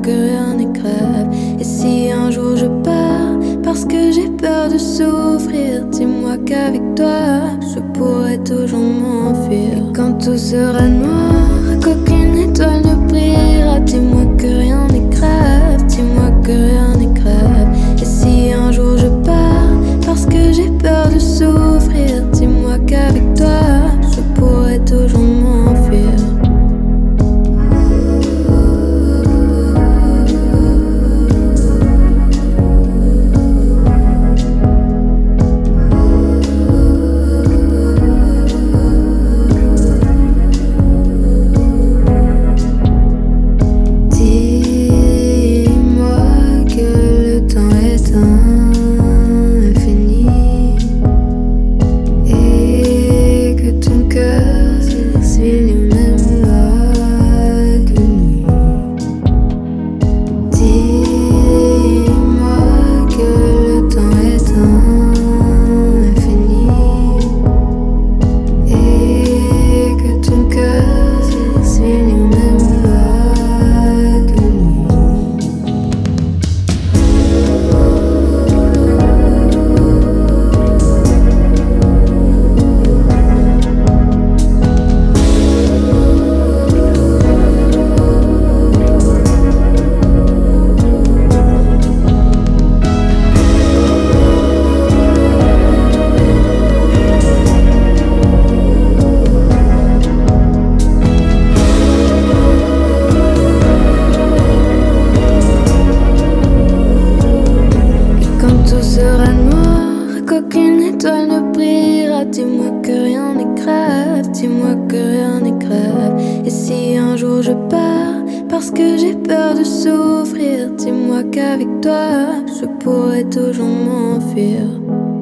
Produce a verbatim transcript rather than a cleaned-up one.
que rien n'est grave. Et si un jour je pars, parce que j'ai peur de souffrir, dis-moi qu'avec toi, je pourrai toujours m'enfuir. Et quand tout sera noir, qu'aucune étoile ne brillera, dis-moi que rien n'est grave, dis-moi que rien n'est grave. Et si un jour je pars, parce que j'ai peur de souffrir, dis-moi qu'avec toi, je pourrai toujours m'enfuir. Qu'aucune étoile ne brillera, dis-moi que rien n'est grave, dis-moi que rien n'est grave. Et si un jour je pars, parce que j'ai peur de souffrir, dis-moi qu'avec toi, je pourrai toujours m'enfuir.